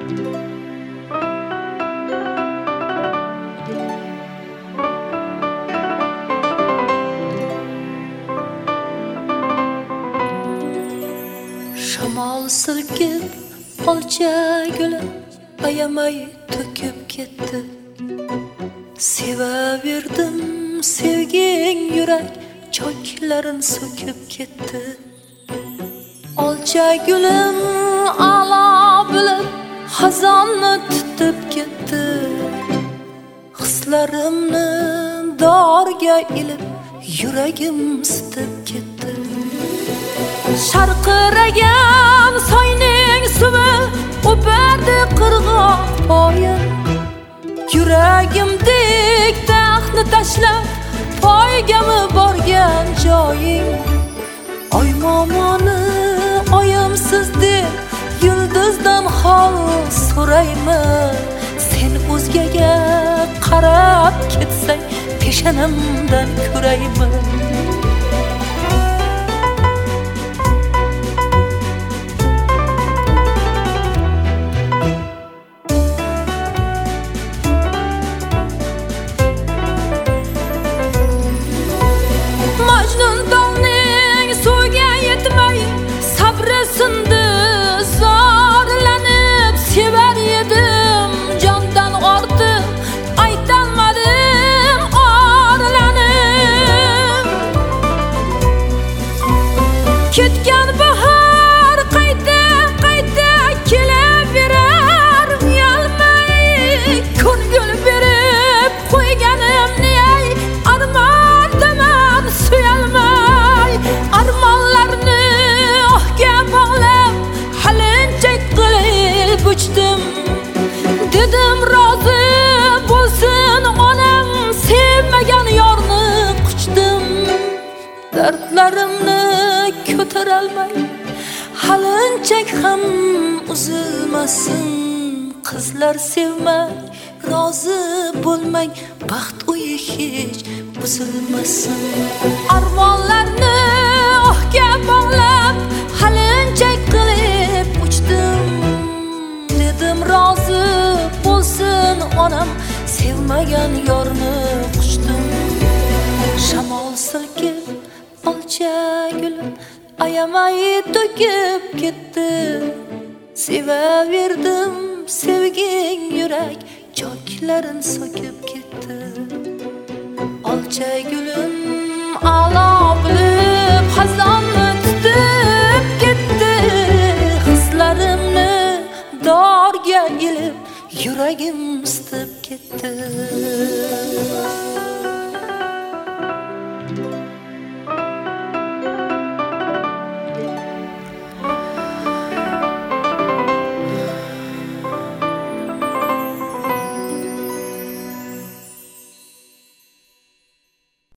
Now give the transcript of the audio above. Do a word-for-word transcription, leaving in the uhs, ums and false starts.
Shamol silkib olcha guli ayamay to'kib ketdi. Sevaverdim sevging yurak choklarin so'kib ketdi. Olcha gulim a'lo bo'lib xazonni tutib ketdi. Hislarimni dorga ilib yuragim sitib ketdi. Sharqiragan soyning suvi o'pardi qirg'oq poyin. Yuragimdek taxtni tashlab poygami borgan joying. Oy momoni oyimsiz deb yulduzdan hol so'rayman. Sen o'zgaga qarab ketsang peshanamdan ko'rayman. Sindi zorlanib sevar edim jondan ortiq aytolmadim orlanib. Ketgan bahor qayta qayta kelaverar uyalmay ko'ngil berib qo'yganim ney armondaman suyalmay armonlarni uçtum dedim razı bo'lsin onam sevmagan yorni quchdim. Dardlarimni ko'tarolmay halinchak ham uzilmasin. Qizlar sevmay rozi bo'lmang baxt uyi hech buzilmasin. Armonlarni ohga bog'lab halinchak qilib uçdim. Rozi bo'lsin onam sevmagan yorni quchdim. Shamol silkib olcha gulim ayamay to'kib ketdi. Sevaverdim sevging yurak choklarin so'kib ketdi. Olcha gulim a'lo bo'lib xazonni tutib ketdi. Hislarimni dorga ilib yuragim sitib ketdi.